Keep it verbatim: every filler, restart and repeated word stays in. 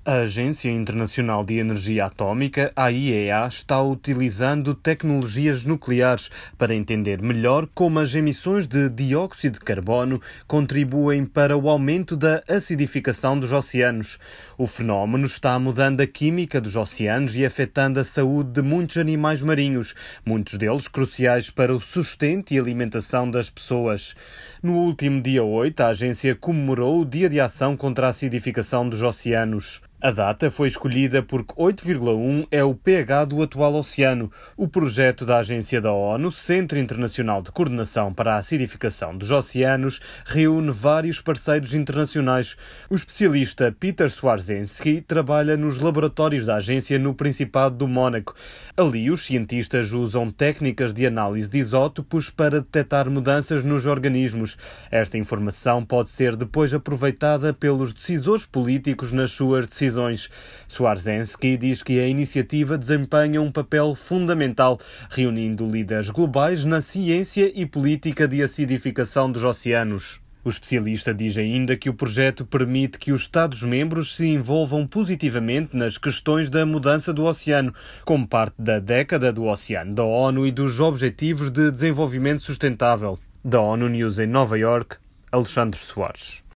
A Agência Internacional de Energia Atómica, a I A E A, está utilizando tecnologias nucleares para entender melhor como as emissões de dióxido de carbono contribuem para o aumento da acidificação dos oceanos. O fenómeno está mudando a química dos oceanos e afetando a saúde de muitos animais marinhos, muitos deles cruciais para o sustento e alimentação das pessoas. No último dia oito, a agência comemorou o Dia de Ação contra a Acidificação dos Oceanos. A data foi escolhida porque oito vírgula um é o pH do atual oceano. O projeto da agência da ONU, Centro Internacional de Coordenação para a Acidificação dos Oceanos, reúne vários parceiros internacionais. O especialista Peter Swarzynski trabalha nos laboratórios da agência no Principado do Mónaco. Ali, os cientistas usam técnicas de análise de isótopos para detectar mudanças nos organismos. Esta informação pode ser depois aproveitada pelos decisores políticos nas suas decisões. Swarzynski diz que a iniciativa desempenha um papel fundamental, reunindo líderes globais na ciência e política de acidificação dos oceanos. O especialista diz ainda que o projeto permite que os Estados-membros se envolvam positivamente nas questões da mudança do oceano, como parte da década do oceano da ONU e dos Objetivos de Desenvolvimento Sustentável. Da ONU News em Nova Iorque, Alexandre Soares.